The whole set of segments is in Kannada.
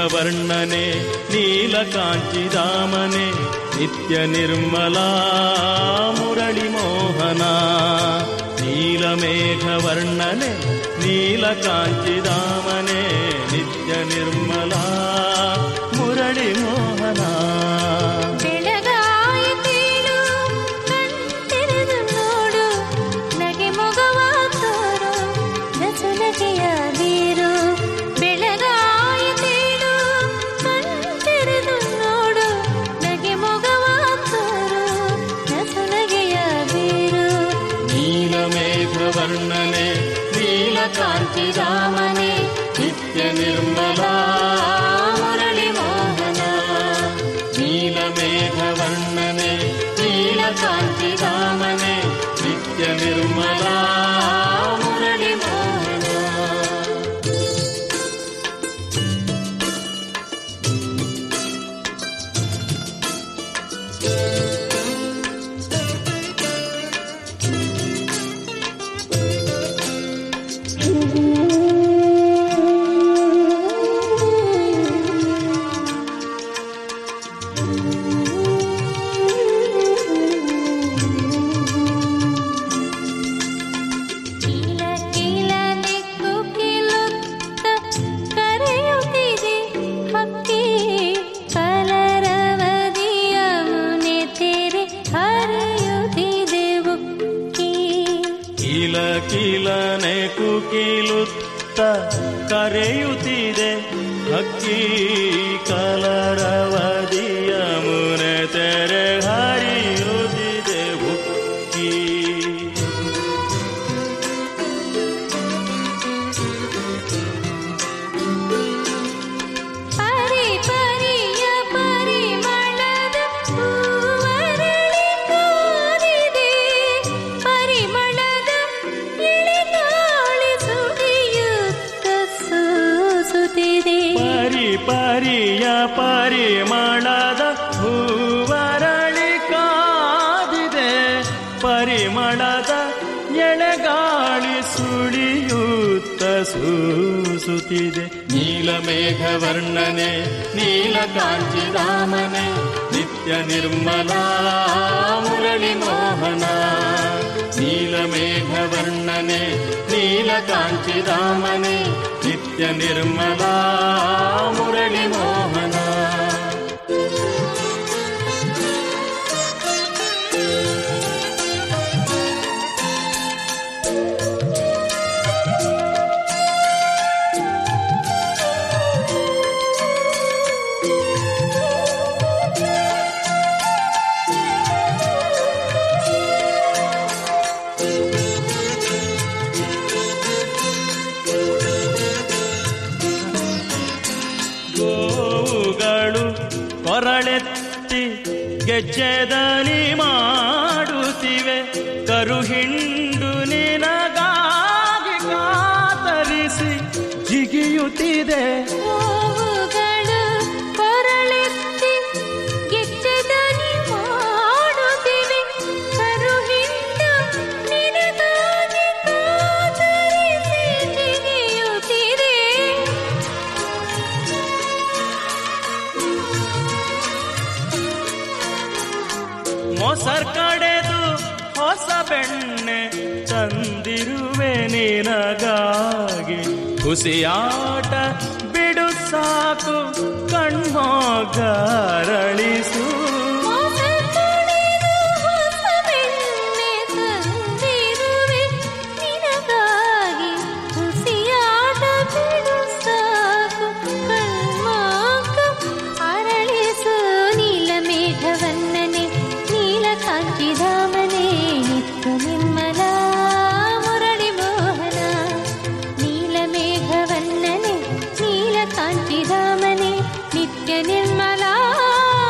ಮೇಘವರ್ಣನೆ ನೀಲಕಾಂಚಿಧಾಮನೆ ನಿತ್ಯ ನಿರ್ಮಲಾ ಮುರಳಿ ಮೋಹನ. ನೀಲಮೇಘವರ್ಣನೆ ನೀಲಕಾಂಚಿಧಾಮನೆ ನಿತ್ಯ ನಿರ್ಮಲಾ ಮುರಳಿ ಮೋಹನ. ವರ್ಣನೆ ನೀಲಕಾಂಚಿಧಾಮನೆ ನಿತ್ಯ ನಿರ್ಮಲಾ ಮುರಳಿ ಮೋಹನ. ನೀಲಮೇಘವರ್ಣನೆ ನೀಲಕಾಂಚಿಧಾಮನೆ ನಿತ್ಯ ನಿರ್ಮಲಾ ಮುರಳಿ ಮೋಹನ. ಕಿಲನೆ ಕುಕಿಲುತ್ತ ಕರೆಯುತ್ತಿದೆ ಹಕ್ಕಿ. ಕಲರವದಿಯ ಮುನೆ ತೆರೆ ಹರಿಯುತ್ತಿದೆ ಉಕ್ಕಿ. ಪರಿಯ ಪರಿಮಳದ ಹೂವರಳಿ ಕಾದಿದೆ. ಪರಿಮಳದ ಎಳೆಗಾಳಿ ಸುಳಿಯುತ್ತ ಸೂಸುತ್ತಿದೆ. ನೀಲಮೇಘವರ್ಣನೆ ನೀಲಕಾಂಚಿಧಾಮನೆ ನಿತ್ಯ ನಿರ್ಮಲಾ ಮುರಳಿ ಮೋಹನ. ನೀಲಮೇಘವರ್ಣನೆ ನೀಲಕಾಂಚಿಧಾಮನೆ ನಿತ್ಯ ನಿರ್ಮಲಾ ಮುರಳಿ ಮೋಹನ. ಕೊರಳೆತ್ತಿ ಗೆಜ್ಜೆದನಿ ಮಾಡುತ್ತಿವೆ. ಕರುಹಿಂಡು ನಿನಗಾಗಿ ಕಾತರಿಸಿ ಜಿಗಿಯುತ್ತಿದೆ. ಕೊರಳೆತ್ತಿ ಗೆಜ್ಜೆದನಿ ಮಾಡುತ್ತಿವೆ. ಕರುಹಿಂಡು ನಿನಗಾಗಿ ಕಾತರಿಸಿ ಜಿಗಿಯುತ್ತಿದೆ. ಮೊಸರ್ ಕಡೆದು ಹೊಸ ಬೆಣ್ಣೆ ತಂದಿರುವೆ ನಿನಗಾಗಿ. ಹುಸಿಯಾಟ ಬಿಡು ಸಾಕು ಕಣ್ಮೋಗರಳಿಸು. ಕಾಂಚಿಧಾಮನೆ ನಿತ್ಯ ನಿರ್ಮಲಾ ಮುರಳಿ ಮೋಹನ. ನೀಲಮೇಘವರ್ಣನೆ ನೀಲಕಾಂಚಿಧಾಮನೆ ನಿತ್ಯ ನಿರ್ಮಲಾ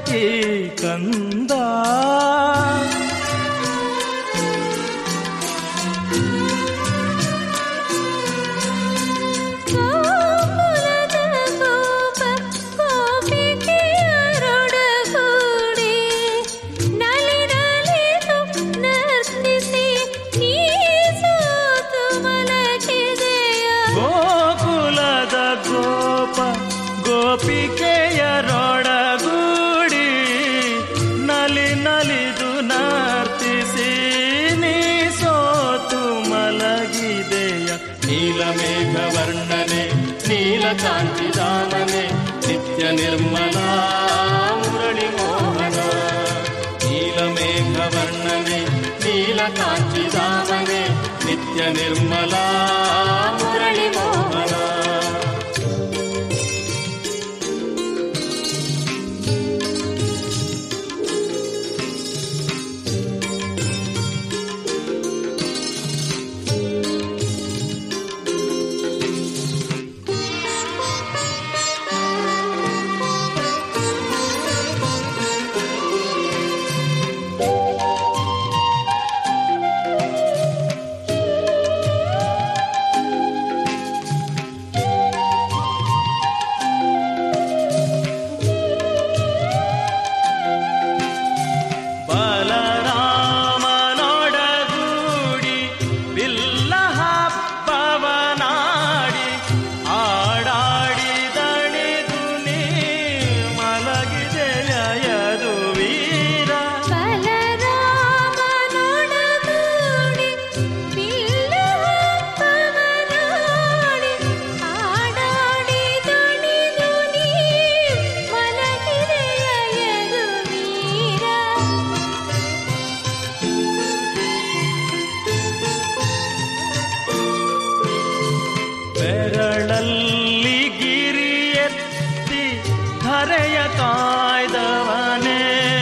ದೇವಕಿ ಕಂದ. ಗೋಪಿಕೆಯರೊಡಗೂಡಿ ನಲಿ ನಲಿದು ನರ್ತಿಸಿ ನೀ ಸೋತು ಮಲಗಿದೆಯ. ನೀಲಮೇಘ ವರ್ಣನೆ ನೀಲಕಾಂತಿಧಾಮನೆ ನಿತ್ಯ ನಿರ್ಮಲ ಮುರಳಿ ಮೋಹನ. ನೀಲಮೇಘ ವರ್ಣನೆ ನೀಲಕಾಂತಿಧಾಮನೆ ನಿತ್ಯ ನಿರ್ಮಲ ಮುರಳಿ ಮೋಹನ. ಬೆರಳಲ್ಲಿ ಗಿರಿಯೆತ್ತಿ ಧರೆಯ ಕಾಯ್ದವನೇ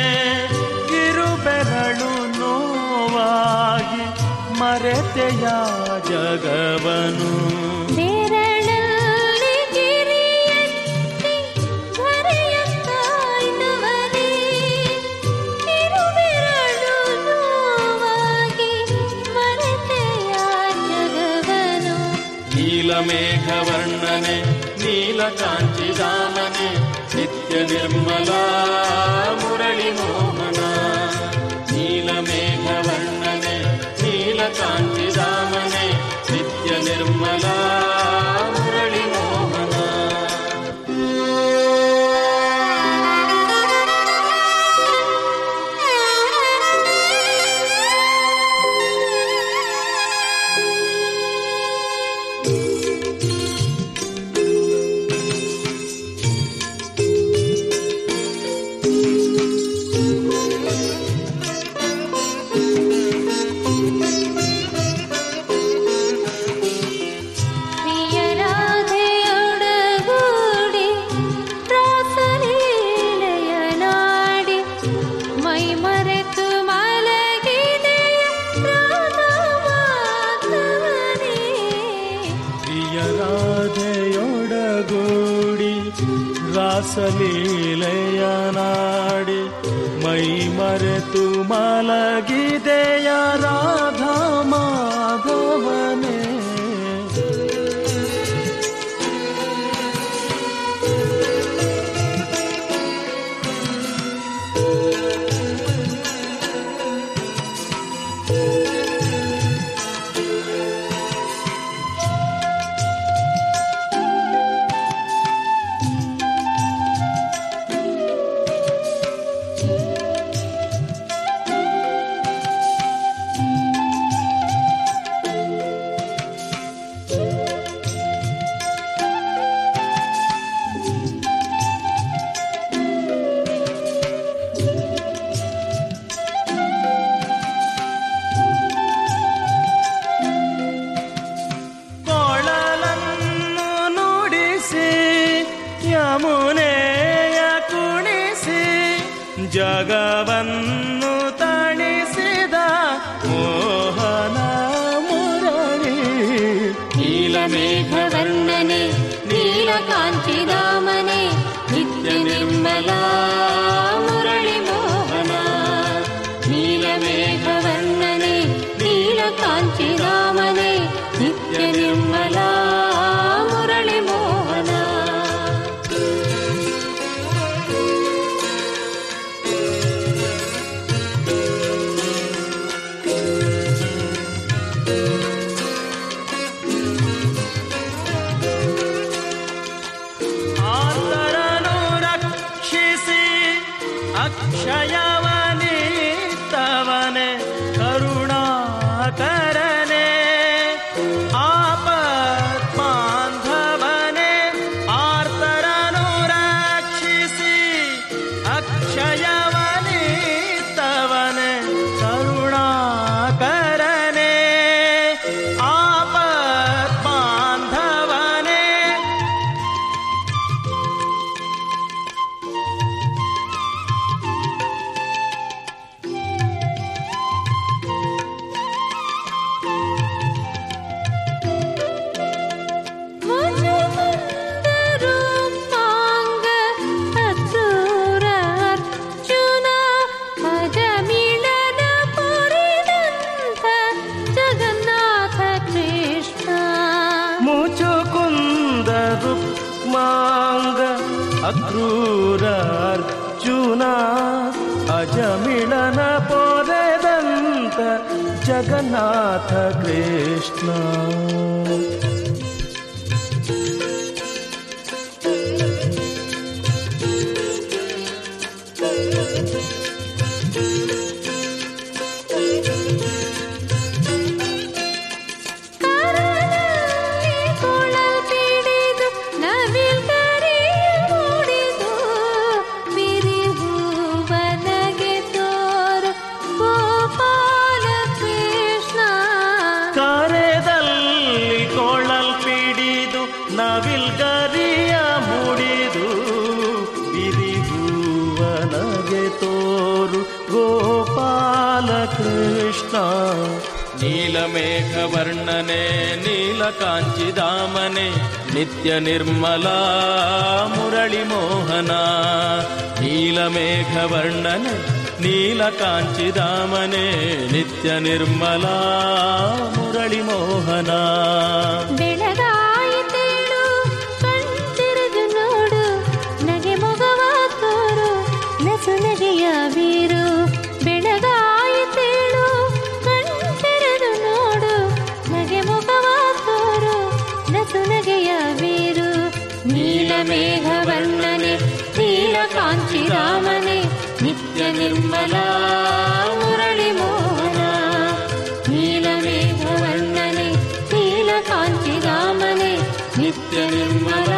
ಕಿರುಬೆರಳು ನೋವಾಗಿ ಮರೆತೆಯ ಜಗವನು. ನೀಲಮೇಘ ವರ್ಣನೆ ನೀಲಕಾಂತಿಧಾಮನೆ ನಿತ್ಯ ನಿರ್ಮಲ ಮುರಳಿ ಮೋಹನ. ನೀಲಮೇಘ ವರ್ಣನೆ ನೀಲಕಾಂತಿಧಾಮನೆ ನಿತ್ಯ ನಿರ್ಮಲ ಮುರಳಿ ಮೋಹನ. ರಾಧೆಯೊಡಗೂಡಿ ರಾಸಲೀಲೆಯ ನಾಡಿ ಮೈ ಮರೆತು ಮಲಗಿದೆಯ ರಾಧಾ ಮಾಧವನೇ. ಯಮುನೆಯ ಕುಣಿಸಿ ಜಗವನ್ನು ತಣಿಸಿದ ಮೋಹನ ಮುರಳಿ. ನೀಲಮೇಘ ವರ್ಣನೆ ನೀಲಕಾಂತಿಧಾಮನೆ ನಿತ್ಯ ನಿರ್ಮಲ ಅಕ್ರೂರ ಅರ್ಜುನ ಅಜಮಿಳನ ಪೊರೆದಂತ ಜಗನ್ನಾಥ ಕೃಷ್ಣ. ನವಿಲ್ಗರಿಯ ಮುಡಿದು ಬಿರಿಹೂವನಗೆ ತೋರು ಗೋಪಾಲ ಕೃಷ್ಣ. ನೀಲಮೇಘ ವರ್ಣನೆ ನೀಲಕಾಂಚಿಧಾಮನೆ ನಿತ್ಯ ನಿರ್ಮಲ ಮುರಳಿ ಮೋಹನ. ನೀಲಮೇಘ ವರ್ಣನೆ ನೀಲಕಾಂಚಿಧಾಮನೆ ನಿತ್ಯ ನಿರ್ಮಲ ಮುರಳಿ ಮೋಹನ. ಬೆಳಗಾಯಿತೇಳು ಕಣ್ತೆರೆದು ನೋಡು, ನಗೆ ಮೊಗವ ತೋರು ನಸು ನಗೆಯ ವೀರು. ಬೆಳಗಾಯಿತೇಳು ಕಣ್ತೆರೆದು ನೋಡು, ನಗೆ ಮೊಗವ ತೋರು ನಸು ನಗೆಯ ವೀರು. ನೀಲಮೇಘ ವರ್ಣನೆ ನೀಲಕಾಂಚಿಧಾಮನೆ ನಿತ್ಯ ನಿರ್ಮಲ ಮುರಳಿ ಮೋಹನ. ನೀಲಮೇಘ ವರ್ಣನೆ ನೀಲಕಾಂಚಿಧಾಮನೆ ನಿತ್ಯ ನಿರ್ಮಲ